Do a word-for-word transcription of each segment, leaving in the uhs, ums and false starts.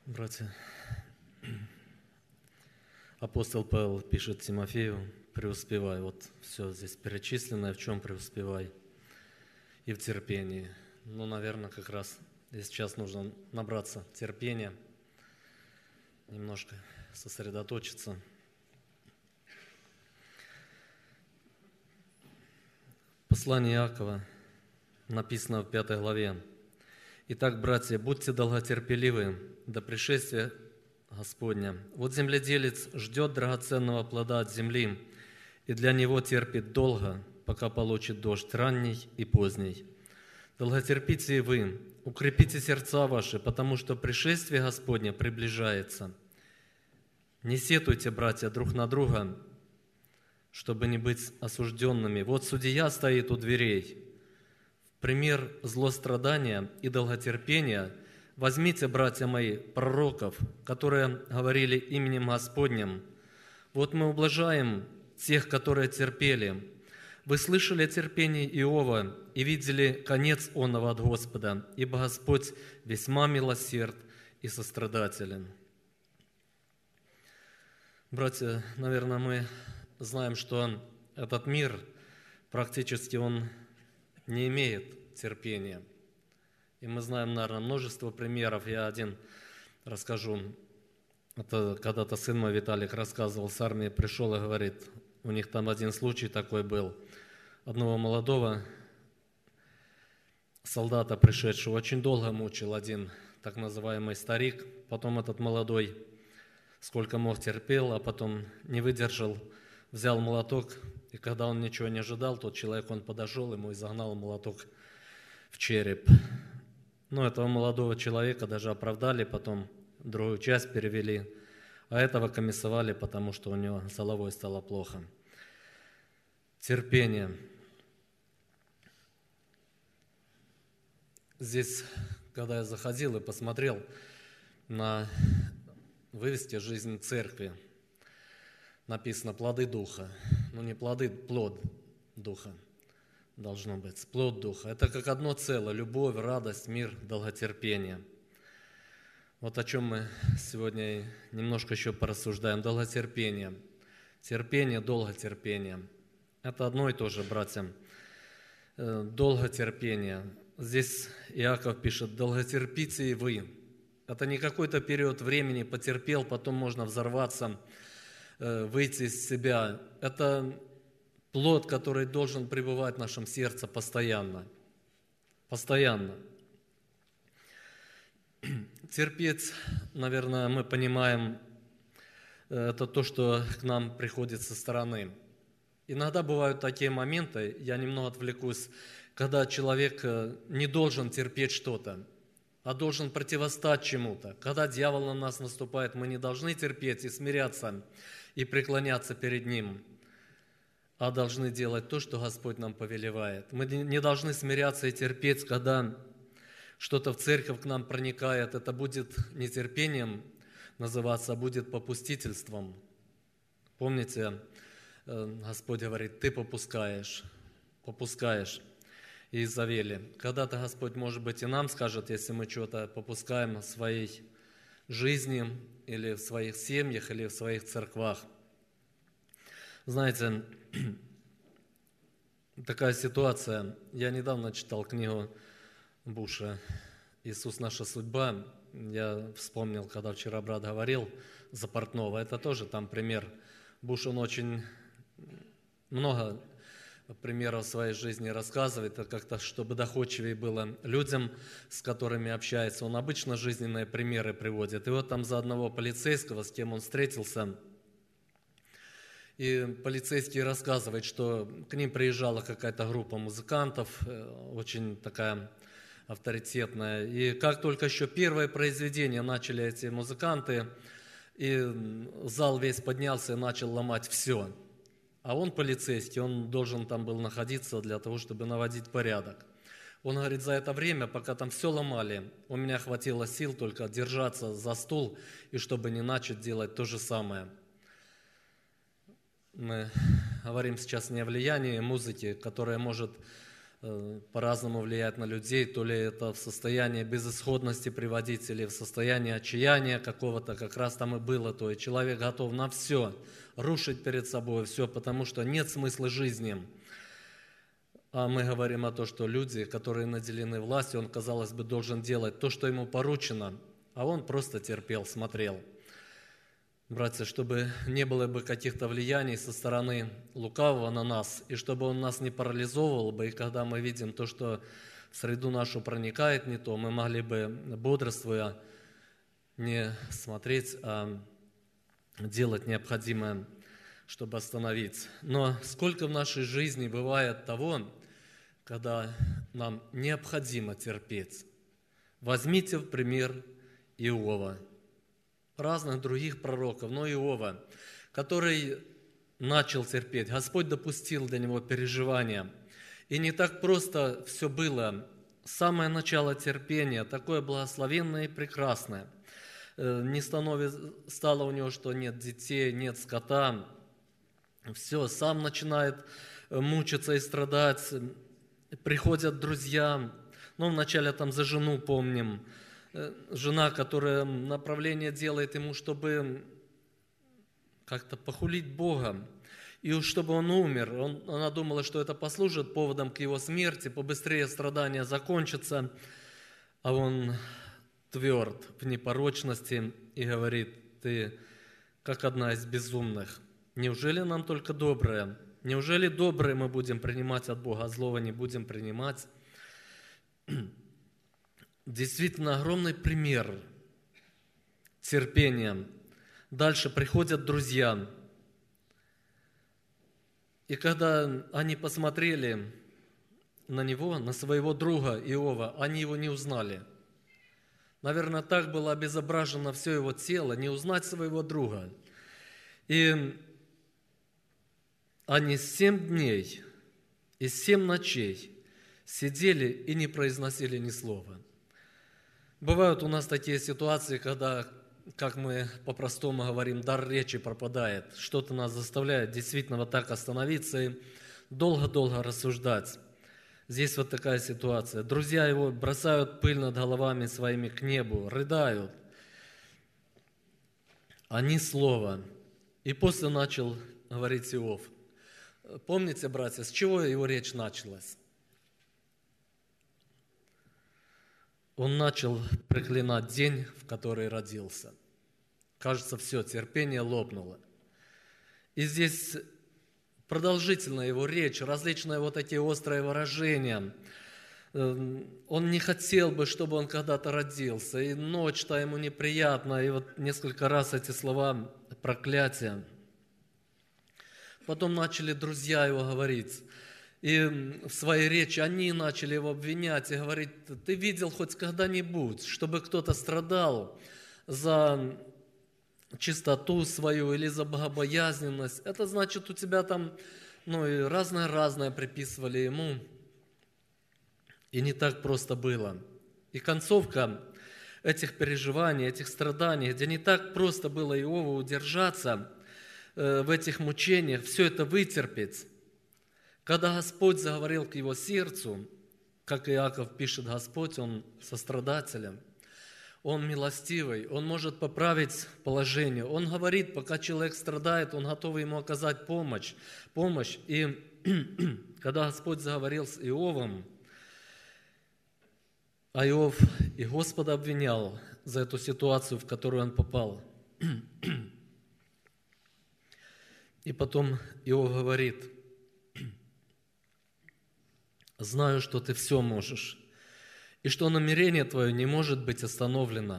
Братья, апостол Павел пишет Тимофею: преуспевай. Вот все здесь перечисленное, в чем преуспевай. И в терпении. Ну, наверное, как раз и сейчас нужно набраться терпения, немножко сосредоточиться. Послание Иакова написано в пятой главе. Итак, братья, будьте долготерпеливы до пришествия Господня. Вот земледелец ждет драгоценного плода от земли, и для него терпит долго, пока получит дождь ранний и поздний. Долготерпите и вы, укрепите сердца ваши, потому что пришествие Господне приближается. Не сетуйте, братья, друг на друга, чтобы не быть осужденными. Вот судья стоит у дверей. В пример злострадания и долготерпения возьмите, братья мои, пророков, которые говорили именем Господним. Вот мы ублажаем тех, которые терпели. Вы слышали о терпении Иова и видели конец оного от Господа, ибо Господь весьма милосерд и сострадателен. Братья, наверное, мы знаем, что этот мир практически он не имеет терпения. И мы знаем, наверное, множество примеров. Я один расскажу. Это когда-то сын мой Виталик рассказывал, с армии пришел и говорит, у них там один случай такой был. Одного молодого солдата, пришедшего, очень долго мучил один так называемый старик. Потом этот молодой сколько мог терпел, а потом не выдержал, взял молоток, и когда он ничего не ожидал, тот человек, он подошел, ему и загнал молоток в череп. Но этого молодого человека даже оправдали, потом другую часть перевели, а этого комиссовали, потому что у него с головой стало плохо. Терпение. Здесь, когда я заходил и посмотрел на вывеске «Жизнь церкви», написано «Плоды Духа». Ну, не плоды, плод Духа должно быть. Плод Духа. Это как одно целое. Любовь, радость, мир, долготерпение. Вот о чем мы сегодня немножко еще порассуждаем. Долготерпение. Терпение, долготерпение. Это одно и то же, братья. Долготерпение. Здесь Иаков пишет: долготерпите и вы. Это не какой-то период времени потерпел, потом можно взорваться, выйти из себя. Это плод, который должен пребывать в нашем сердце постоянно. Постоянно. Терпеть, наверное, мы понимаем, это то, что к нам приходит со стороны. Иногда бывают такие моменты, я немного отвлекусь, когда человек не должен терпеть что-то, а должен противостать чему-то. Когда дьявол на нас наступает, мы не должны терпеть и смиряться, и преклоняться перед ним, а должны делать то, что Господь нам повелевает. Мы не должны смиряться и терпеть, когда что-то в церковь к нам проникает. Это будет не терпением называться, а будет попустительством. Помните, Господь говорит: ты попускаешь, попускаешь. Иезавели. Когда-то Господь, может быть, и нам скажет, если мы что-то попускаем в своей жизни, или в своих семьях, или в своих церквах. Знаете, такая ситуация. Я недавно читал книгу Буша «Иисус. Наша судьба». Я вспомнил, когда вчера брат говорил за Портнова. Это тоже там пример. Буш, он очень много примеров своей жизни рассказывает, как-то, чтобы доходчивее было людям, с которыми общается. Он обычно жизненные примеры приводит. И вот там за одного полицейского, с кем он встретился, и полицейский рассказывает, что к ним приезжала какая-то группа музыкантов, очень такая авторитетная. И как только еще первое произведение начали эти музыканты, и зал весь поднялся и начал ломать все. А он полицейский, он должен там был находиться для того, чтобы наводить порядок. Он говорит, за это время, пока там все ломали, у меня хватило сил только держаться за стул, и чтобы не начать делать то же самое. Мы говорим сейчас не о влиянии музыки, которая может э, по-разному влияет на людей, то ли это в состояние безысходности приводить, или в состояние отчаяния какого-то, как раз там и было, то и человек готов на все, рушить перед собой все, потому что нет смысла жизни. А мы говорим о том, что люди, которые наделены властью, он, казалось бы, должен делать то, что ему поручено, а он просто терпел, смотрел. Братья, чтобы не было бы каких-то влияний со стороны лукавого на нас, и чтобы он нас не парализовывал бы, и когда мы видим то, что в среду нашу проникает не то, мы могли бы, бодрствуя, не смотреть, а делать необходимое, чтобы остановить. Но сколько в нашей жизни бывает того, когда нам необходимо терпеть. Возьмите в пример Иова, разных других пророков, но Иова, который начал терпеть. Господь допустил для него переживания. И не так просто все было. Самое начало терпения, такое благословенное и прекрасное. Не становится, стало у него, что нет детей, нет скота. Все, сам начинает мучиться и страдать. Приходят друзья. Ну, вначале там за жену помним. Жена, которая направление делает ему, чтобы как-то похулить Бога. И уж чтобы он умер. Он, она думала, что это послужит поводом к его смерти, побыстрее страдания закончатся. А он тверд в непорочности и говорит: ты как одна из безумных. Неужели нам только доброе? Неужели доброе мы будем принимать от Бога, а злого не будем принимать? Действительно, огромный пример терпения. Дальше приходят друзья. И когда они посмотрели на него, на своего друга Иова, они его не узнали. Наверное, так было обезображено все его тело, не узнать своего друга. И они семь дней и семь ночей сидели и не произносили ни слова. Бывают у нас такие ситуации, когда, как мы по-простому говорим, дар речи пропадает. Что-то нас заставляет действительно вот так остановиться и долго-долго рассуждать. Здесь вот такая ситуация. Друзья его бросают пыль над головами своими к небу, рыдают. А ни слова. И после начал говорить Иов. Помните, братья, с чего его речь началась? Он начал проклинать день, в который родился. Кажется, все, терпение лопнуло. И здесь продолжительная его речь, различные вот такие острые выражения. Он не хотел бы, чтобы он когда-то родился, и ночь-то ему неприятна, и вот несколько раз эти слова проклятия. Потом начали друзья его говорить. И в своей речи они начали его обвинять и говорить: ты видел хоть когда-нибудь, чтобы кто-то страдал за чистоту свою или за богобоязненность? Это значит, у тебя там, ну и разное-разное приписывали ему. И не так просто было. И концовка этих переживаний, этих страданий, где не так просто было Иову удержаться в этих мучениях, все это вытерпеть. Когда Господь заговорил к его сердцу, как Иаков пишет, Господь, Он сострадателен, Он милостивый, Он может поправить положение. Он говорит, пока человек страдает, Он готов ему оказать помощь. помощь. И когда Господь заговорил с Иовом, а Иов и Господа обвинял за эту ситуацию, в которую он попал. И потом Иов говорит: знаю, что ты все можешь, и что намерение твое не может быть остановлено.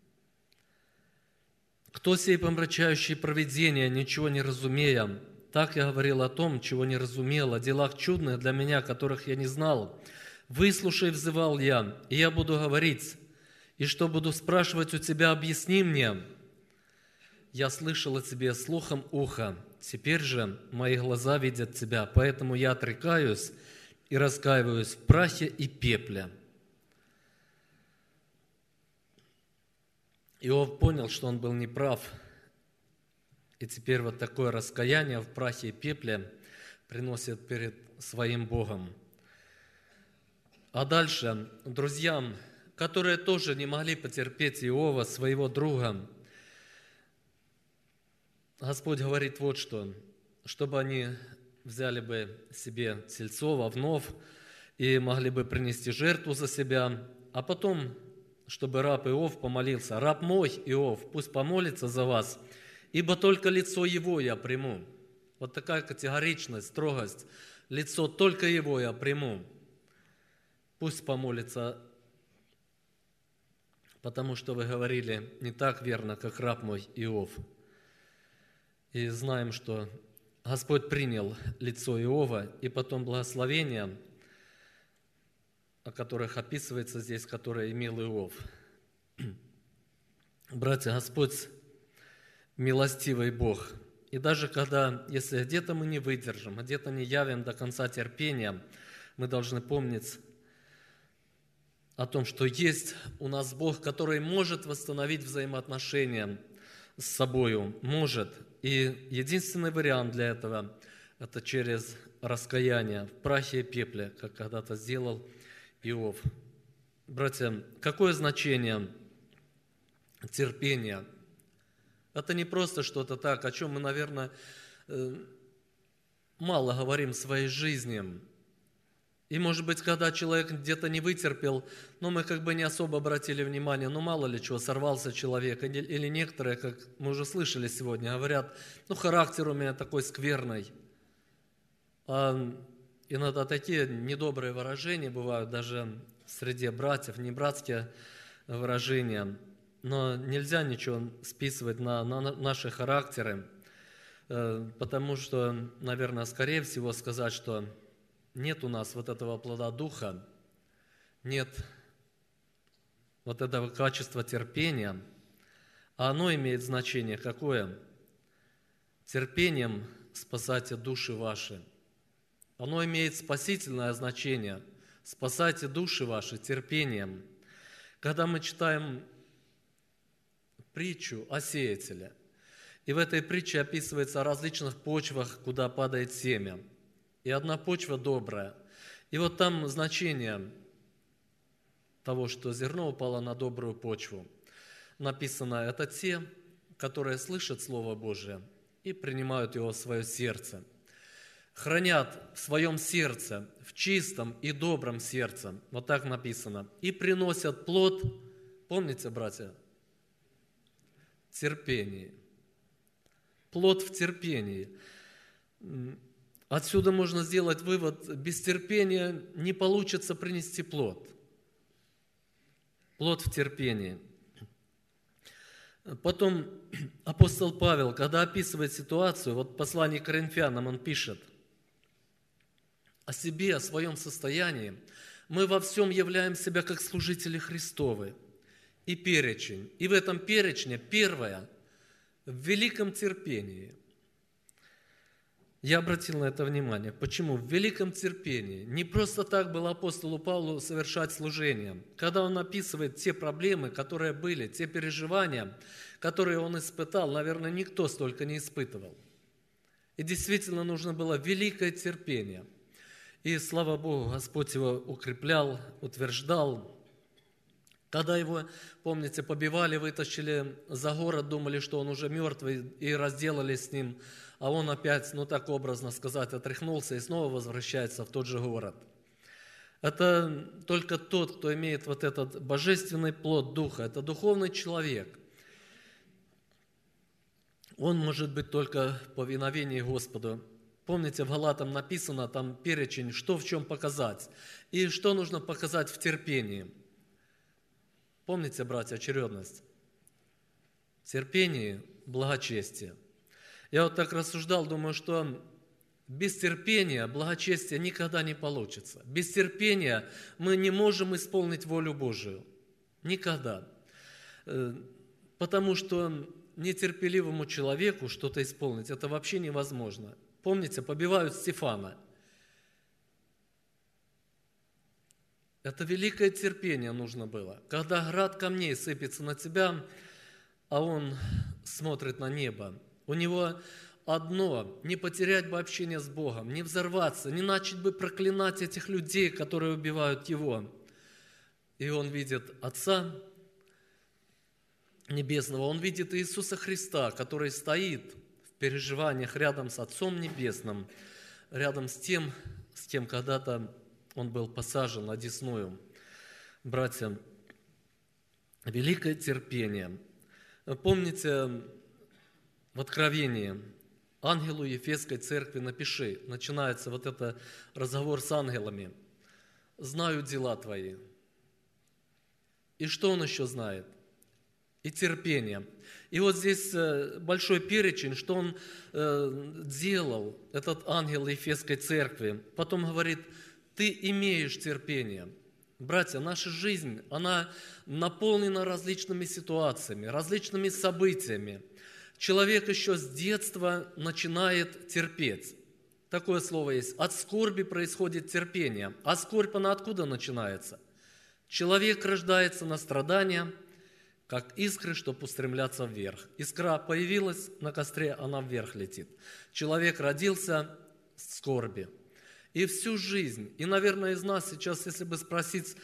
Кто сей помрачающий провидение, ничего не разумея? Так я говорил о том, чего не разумел, о делах чудных для меня, которых я не знал. Выслушай, взывал я, и я буду говорить, и что буду спрашивать у тебя, объясни мне. Я слышал о тебе слухом уха, теперь же мои глаза видят тебя, поэтому я отрекаюсь и раскаиваюсь в прахе и пепле. Иов понял, что он был неправ, и теперь вот такое раскаяние в прахе и пепле приносит перед своим Богом. А дальше друзьям, которые тоже не могли потерпеть Иова, своего друга, Господь говорит вот что, чтобы они взяли бы себе тельцов, овнов и могли бы принести жертву за себя, а потом, чтобы раб Иов помолился. Раб мой, Иов, пусть помолится за вас, ибо только лицо его я приму. Вот такая категоричность, строгость. Лицо только его я приму. Пусть помолится, потому что вы говорили не так верно, как раб мой Иов. И знаем, что Господь принял лицо Иова, и потом благословения, о которых описывается здесь, которые имел Иов. Братья, Господь милостивый Бог. И даже когда, если где-то мы не выдержим, где-то не явим до конца терпения, мы должны помнить о том, что есть у нас Бог, который может восстановить взаимоотношения с собою, может. И единственный вариант для этого – это через раскаяние в прахе и пепле, как когда-то сделал Иов. Братья, какое значение терпения? Это не просто что-то так, о чем мы, наверное, мало говорим в своей жизни. И, может быть, когда человек где-то не вытерпел, но мы как бы не особо обратили внимание, ну, мало ли чего, сорвался человек. Или некоторые, как мы уже слышали сегодня, говорят, ну, характер у меня такой скверный. А иногда такие недобрые выражения бывают даже среди братьев, не братские выражения. Но нельзя ничего списывать на, на наши характеры, потому что, наверное, скорее всего сказать, что нет у нас вот этого плода Духа, нет вот этого качества терпения, а оно имеет значение какое? Терпением спасайте души ваши. Оно имеет спасительное значение. Спасайте души ваши терпением. Когда мы читаем притчу о сеятеле, и в этой притче описывается о различных почвах, куда падает семя. И одна почва добрая. И вот там значение того, что зерно упало на добрую почву. Написано, это те, которые слышат Слово Божие и принимают его в свое сердце. Хранят в своем сердце, в чистом и добром сердце. Вот так написано. И приносят плод, помните, братья, терпение. Плод в терпении. Отсюда можно сделать вывод, без терпения не получится принести плод. Плод в терпении. Потом апостол Павел, когда описывает ситуацию, вот в послании к Коринфянам он пишет о себе, о своем состоянии. Мы во всем являем себя как служители Христовы. И перечень. И в этом перечне первое – в великом терпении. Я обратил на это внимание. Почему? В великом терпении. Не просто так было апостолу Павлу совершать служение. Когда он описывает те проблемы, которые были, те переживания, которые он испытал, наверное, никто столько не испытывал. И действительно нужно было великое терпение. И, слава Богу, Господь его укреплял, утверждал. Когда его, помните, побивали, вытащили за город, думали, что он уже мертвый, и разделались с ним, а он опять, ну так образно сказать, отряхнулся и снова возвращается в тот же город. Это только тот, кто имеет вот этот божественный плод Духа, это духовный человек. Он может быть только в повиновении Господу. Помните, в Галатам написано, там перечень, что в чем показать, и что нужно показать в терпении. Помните, братья, очередность? Терпение, благочестие. Я вот так рассуждал, думаю, что без терпения благочестие никогда не получится. Без терпения мы не можем исполнить волю Божию. Никогда. Потому что нетерпеливому человеку что-то исполнить, это вообще невозможно. Помните, побивают Стефана. Это великое терпение нужно было. Когда град камней сыпется на тебя, а он смотрит на небо, у него одно – не потерять бы общение с Богом, не взорваться, не начать бы проклинать этих людей, которые убивают его. И он видит Отца Небесного, он видит Иисуса Христа, который стоит в переживаниях рядом с Отцом Небесным, рядом с тем, с кем когда-то он был посажен на десную. Братья, великое терпение. Помните, в Откровении ангелу Ефесской церкви напиши, начинается вот это разговор с ангелами. «Знаю дела твои». И что он еще знает? И терпение. И вот здесь большой перечень, что он делал, этот ангел Ефесской церкви. Потом говорит, ты имеешь терпение. Братья, наша жизнь, она наполнена различными ситуациями, различными событиями. Человек еще с детства начинает терпеть. Такое слово есть. От скорби происходит терпение. А скорбь, она откуда начинается? Человек рождается на страдания, как искры, чтобы устремляться вверх. Искра появилась на костре, она вверх летит. Человек родился в скорби. И всю жизнь, и, наверное, из нас сейчас, если бы спросить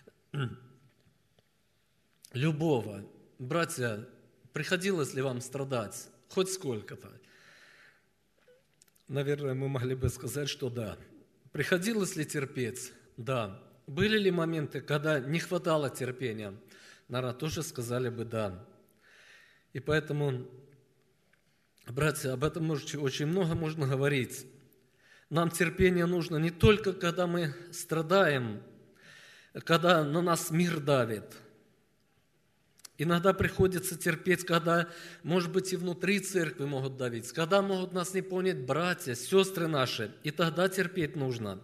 любого, братья, приходилось ли вам страдать? Хоть сколько-то? Наверное, мы могли бы сказать, что да. Приходилось ли терпеть? Да. Были ли моменты, когда не хватало терпения? Наверное, тоже сказали бы да. И поэтому, братья, об этом очень много можно говорить. Нам терпение нужно не только, когда мы страдаем, когда на нас мир давит. Иногда приходится терпеть, когда, может быть, и внутри церкви могут давить, когда могут нас не понять братья, сестры наши, и тогда терпеть нужно.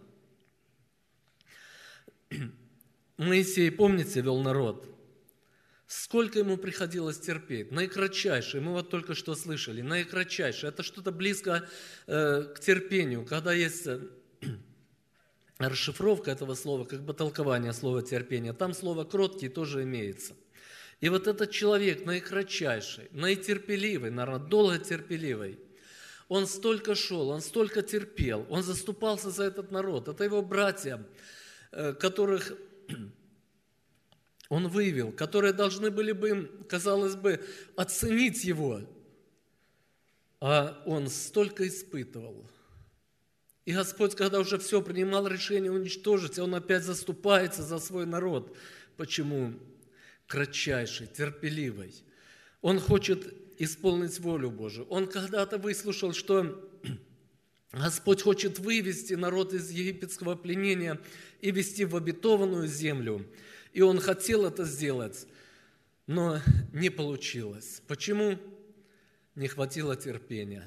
Моисей, помните, вел народ? Сколько ему приходилось терпеть? Наикратчайшее, мы вот только что слышали, наикратчайшее. Это что-то близко э, к терпению, когда есть э, расшифровка этого слова, как бы толкование слова терпения. Там слово «кроткий» тоже имеется. И вот этот человек наикратчайший, наитерпеливый, наверное, долго терпеливый, он столько шел, он столько терпел, он заступался за этот народ. Это его братья, э, которых он вывел, которые должны были бы, казалось бы, оценить его. А он столько испытывал. И Господь, когда уже все, принимал решение уничтожить, он опять заступается за свой народ. Почему? Кратчайший, терпеливый. Он хочет исполнить волю Божию. Он когда-то выслушал, что Господь хочет вывести народ из египетского пленения и вести в обетованную землю. И он хотел это сделать, но не получилось. Почему? Не хватило терпения.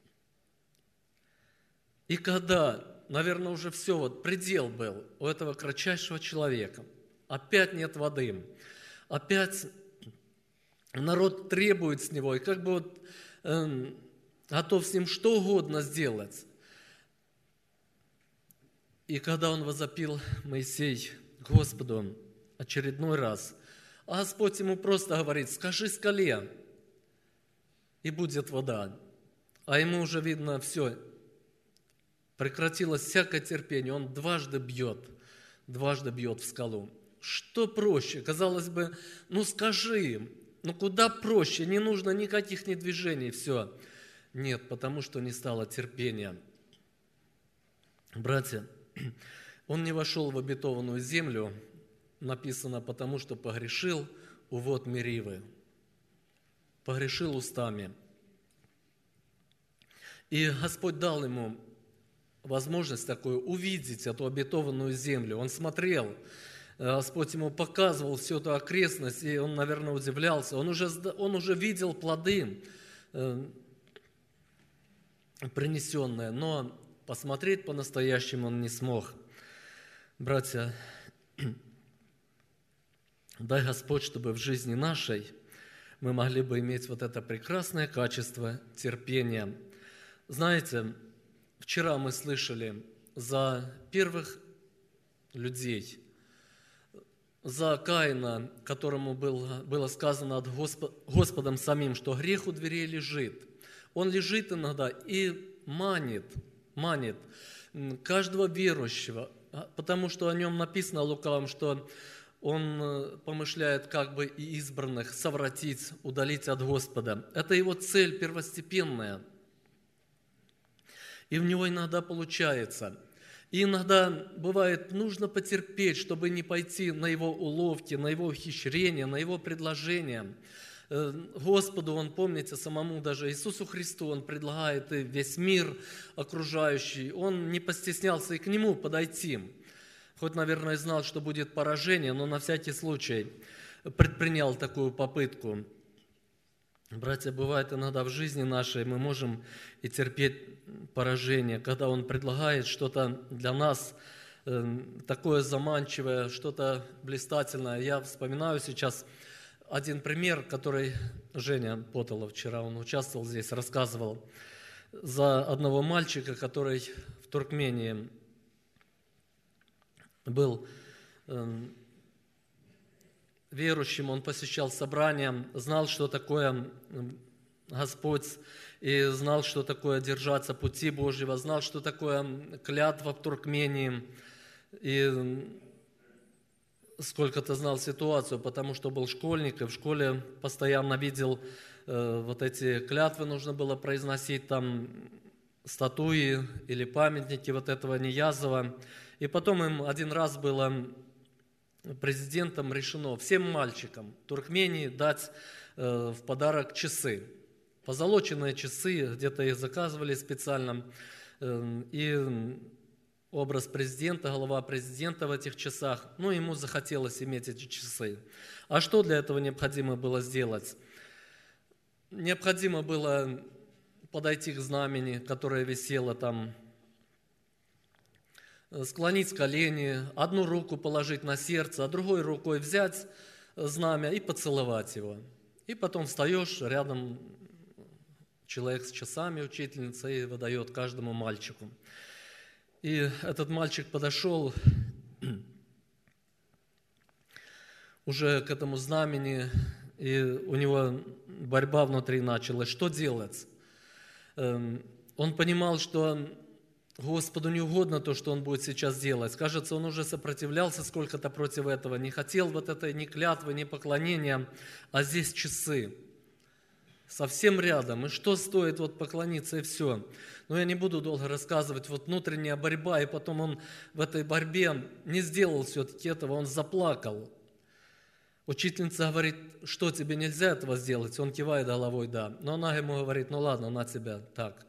И когда, наверное, уже все, вот предел был у этого кратчайшего человека, опять нет воды, опять народ требует с него, и как бы вот э, готов с ним что угодно сделать. И когда он возопил, Моисей, к Господу, очередной раз, а Господь ему просто говорит, скажи скале, и будет вода. А ему уже видно, все, прекратилось всякое терпение, он дважды бьет, дважды бьет в скалу. Что проще? Казалось бы, ну скажи, ну куда проще, не нужно никаких ни движений, все. Нет, потому что не стало терпения. Братья, он не вошел в обетованную землю, написано, потому что погрешил у вод Меривы, погрешил устами. И Господь дал ему возможность такую увидеть эту обетованную землю. Он смотрел, Господь ему показывал всю эту окрестность, и он, наверное, удивлялся. Он уже, он уже видел плоды, принесенные, но посмотреть по-настоящему он не смог. Братья, дай Господь, чтобы в жизни нашей мы могли бы иметь вот это прекрасное качество терпения. Знаете, вчера мы слышали за первых людей, за Каина, которому было, было сказано от Господ, Господом самим, что грех у дверей лежит. Он лежит иногда и манит, манит каждого верующего, потому что о нем написано лукавым, что он помышляет как бы и избранных совратить, удалить от Господа. Это его цель первостепенная. И у него иногда получается. И иногда бывает нужно потерпеть, чтобы не пойти на его уловки, на его ухищрения, на его предложения. Господу, он, помните, самому даже Иисусу Христу, он предлагает и весь мир окружающий. Он не постеснялся и к нему подойти. Хоть, наверное, знал, что будет поражение, но на всякий случай предпринял такую попытку. Братья, бывает иногда в жизни нашей мы можем и терпеть поражение, когда Он предлагает что-то для нас такое заманчивое, что-то блистательное. Я вспоминаю сейчас один пример, который Женя Потолов вчера, он участвовал здесь, рассказывал за одного мальчика, который в Туркмении был э, верующим, он посещал собрания, знал, что такое Господь, и знал, что такое держаться пути Божьего, знал, что такое клятва в Туркмении, и сколько-то знал ситуацию, потому что был школьник, и в школе постоянно видел э, вот эти клятвы, нужно было произносить, там статуи или памятники вот этого Ниязова. И потом им один раз было президентом решено всем мальчикам Туркмении дать э, в подарок часы. Позолоченные часы, где-то их заказывали специально. Э, и образ президента, голова президента в этих часах, ну, ему захотелось иметь эти часы. А что для этого необходимо было сделать? Необходимо было подойти к знамени, которое висело там, склонить колени, одну руку положить на сердце, а другой рукой взять знамя и поцеловать его. И потом встаешь, рядом человек с часами, учительница, и выдает каждому мальчику. И этот мальчик подошел уже к этому знамени, и у него борьба внутри началась. Что делать? Он понимал, что Господу не угодно то, что он будет сейчас делать. Кажется, он уже сопротивлялся сколько-то против этого, не хотел вот этой ни клятвы, ни поклонения, а здесь часы. Совсем рядом. И что стоит вот поклониться, и все. Но я не буду долго рассказывать. Вот внутренняя борьба, и потом он в этой борьбе не сделал все-таки этого, он заплакал. Учительница говорит, что тебе нельзя этого сделать? Он кивает головой, да. Но она ему говорит, ну ладно, на тебя так,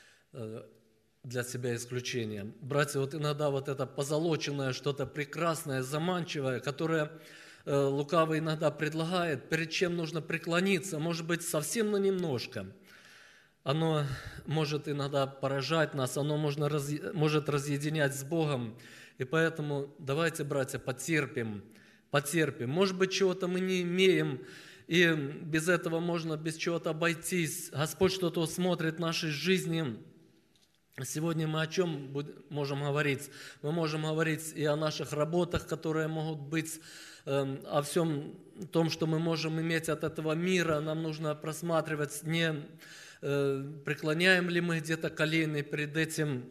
для себя исключение. Братья, вот иногда вот это позолоченное, что-то прекрасное, заманчивое, которое лукавый иногда предлагает, перед чем нужно преклониться, может быть, совсем на немножко. Оно может иногда поражать нас, оно можно, раз, может разъединять с Богом. И поэтому давайте, братья, потерпим, потерпим. Может быть, чего-то мы не имеем, и без этого можно без чего-то обойтись. Господь что-то смотрит в нашей жизни. Сегодня мы о чем можем говорить? Мы можем говорить и о наших работах, которые могут быть, о всем том, что мы можем иметь от этого мира. Нам нужно просматривать, не преклоняем ли мы где-то колени перед этим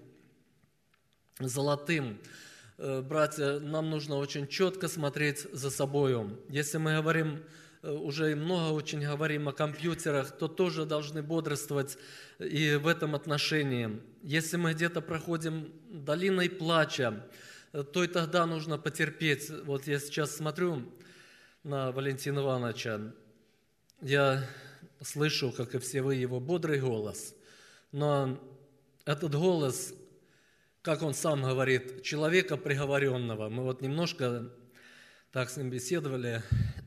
золотым. Братья, нам нужно очень четко смотреть за собою. Если мы говорим, уже много очень говорим о компьютерах, то тоже должны бодрствовать и в этом отношении. Если мы где-то проходим долиной плача, то и тогда нужно потерпеть. Вот я сейчас смотрю на Валентина Ивановича, я слышу, как и все вы, его бодрый голос, но этот голос, как он сам говорит, человека приговоренного. Мы вот немножко так с ним беседовали.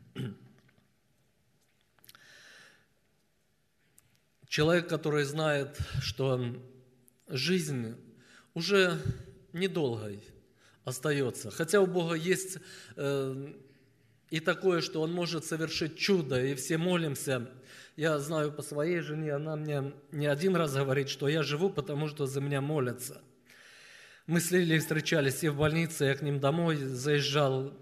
Человек, который знает, что жизнь уже недолгой остается. Хотя у Бога есть э, и такое, что Он может совершить чудо, и все молимся. Я знаю по своей жене, она мне не один раз говорит, что я живу, потому что за меня молятся. Мы с Лилией встречались и в больнице, я к ним домой заезжал.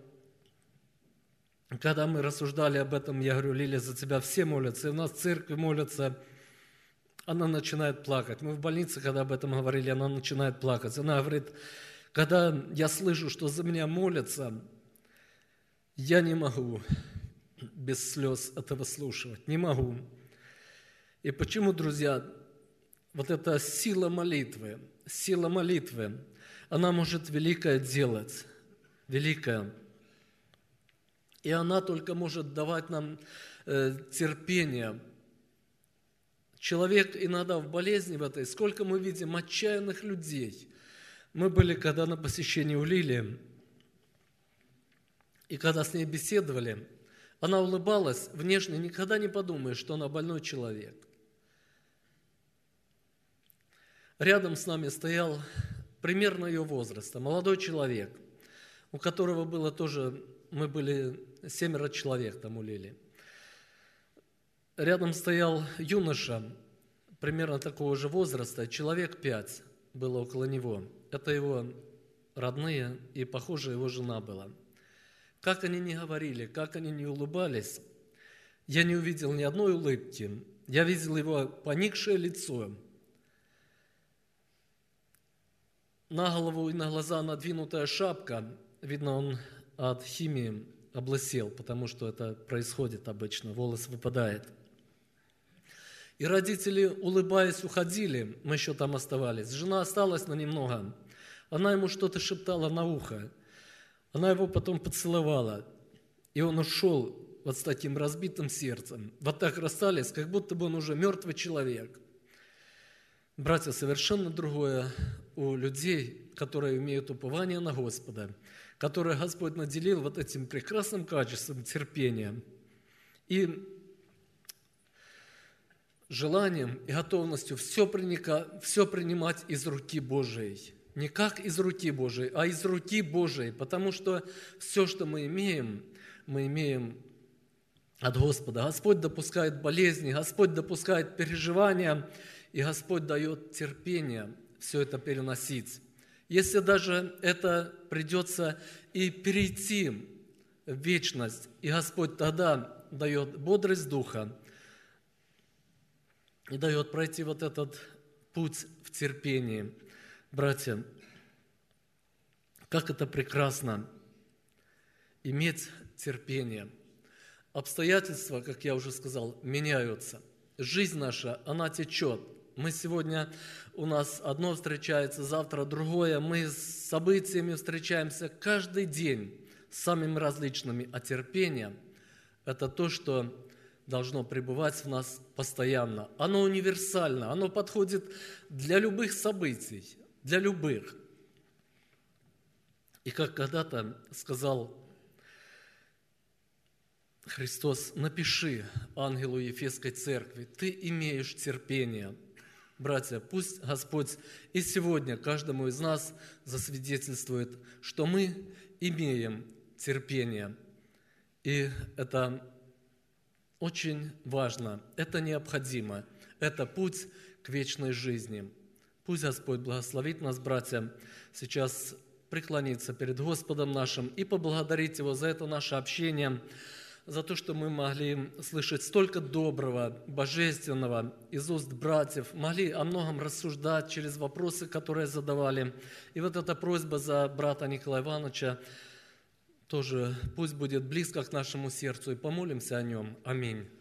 Когда мы рассуждали об этом, я говорю, Лилия, за тебя все молятся, и у нас в церкви молятся. она начинает плакать. Мы в больнице, когда об этом говорили, она начинает плакать. Она говорит, когда я слышу, что за меня молятся, я не могу без слез это выслушивать, не могу. И почему, друзья, вот эта сила молитвы, сила молитвы, она может великое делать, великое. И она только может давать нам э, терпение. Человек иногда в болезни в этой, сколько мы видим отчаянных людей. Мы были когда на посещении у Лили, и когда с ней беседовали, она улыбалась, внешне никогда не подумаешь, что она больной человек. Рядом с нами стоял примерно ее возраста, молодой человек, у которого было тоже, мы были семеро человек там у Лили. Рядом стоял юноша, примерно такого же возраста, человек пять было около него. Это его родные, и, похоже, его жена была. Как они не говорили, как они не улыбались, я не увидел ни одной улыбки. Я видел его поникшее лицо, на голову и на глаза надвинутая шапка. Видно, он от химии облысел, потому что это происходит обычно, волос выпадает. И родители, улыбаясь, уходили, мы еще там оставались. Жена осталась на немного, она ему что-то шептала на ухо. Она его потом поцеловала, и он ушел вот с таким разбитым сердцем. Вот так расстались, как будто бы он уже мертвый человек. Братья, совершенно другое у людей, которые имеют упование на Господа, которые Господь наделил вот этим прекрасным качеством терпения и желанием и готовностью все, приника, все принимать из руки Божией. Не как из руки Божией, а из руки Божией, потому что все, что мы имеем, мы имеем от Господа. Господь допускает болезни, Господь допускает переживания, и Господь дает терпение все это переносить. Если даже это придется и перейти в вечность, и Господь тогда дает бодрость духа и дает пройти вот этот путь в терпении. Братья, как это прекрасно иметь терпение. Обстоятельства, как я уже сказал, меняются. Жизнь наша, она течет. Мы сегодня, у нас одно встречается, завтра другое. Мы с событиями встречаемся каждый день, с самыми различными. А терпение – это то, что должно пребывать в нас постоянно. Оно универсально, оно подходит для любых событий, для любых. И как когда-то сказал Христос, напиши ангелу Ефесской церкви, ты имеешь терпение. Братья, пусть Господь и сегодня каждому из нас засвидетельствует, что мы имеем терпение. И это очень важно, это необходимо, это путь к вечной жизни. Пусть Господь благословит нас, братья, сейчас преклониться перед Господом нашим и поблагодарить Его за это наше общение, за то, что мы могли слышать столько доброго, божественного из уст братьев, могли о многом рассуждать через вопросы, которые задавали. И вот эта просьба за брата Николая Ивановича тоже пусть будет близко к нашему сердцу, и помолимся о нем. Аминь.